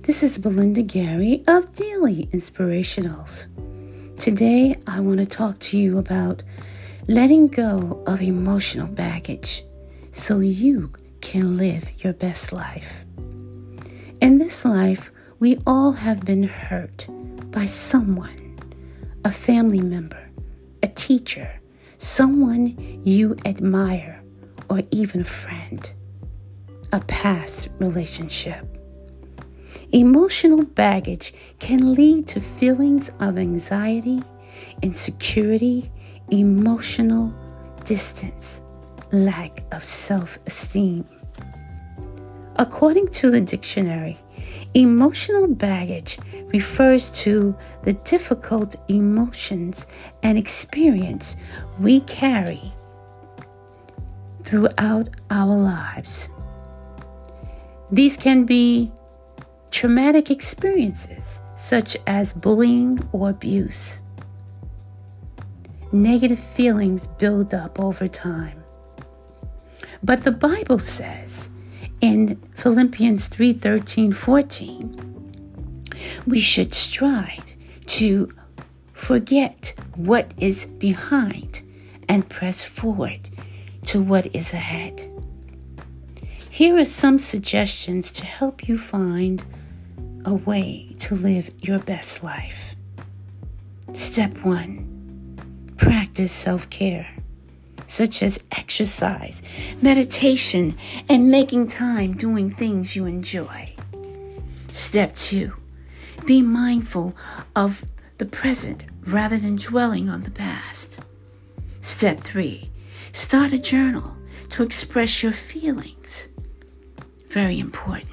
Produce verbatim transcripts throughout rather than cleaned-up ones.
This is Belinda Gary of Daily Inspirationals. Today, I want to talk to you about letting go of emotional baggage so you can live your best life. In this life, we all have been hurt by someone, a family member, a teacher, someone you admire, or even a friend, a past relationship. Emotional baggage can lead to feelings of anxiety, insecurity, emotional distance, lack of self-esteem. According to the dictionary, emotional baggage refers to the difficult emotions and experience we carry throughout our lives. These can be traumatic experiences such as bullying or abuse. Negative feelings build up over time. But the Bible says in Philippians three thirteen fourteen, we should strive to forget what is behind and press forward to what is ahead. Here are some suggestions to help you find a way to live your best life. Step one, practice self-care, such as exercise, meditation, and making time doing things you enjoy. Step two, be mindful of the present rather than dwelling on the past. Step three, start a journal to express your feelings. Very important.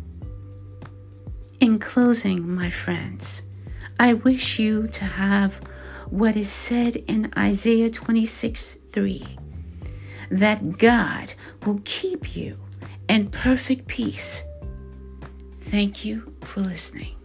In closing, my friends, I wish you to have what is said in Isaiah twenty-six three, that God will keep you in perfect peace. Thank you for listening.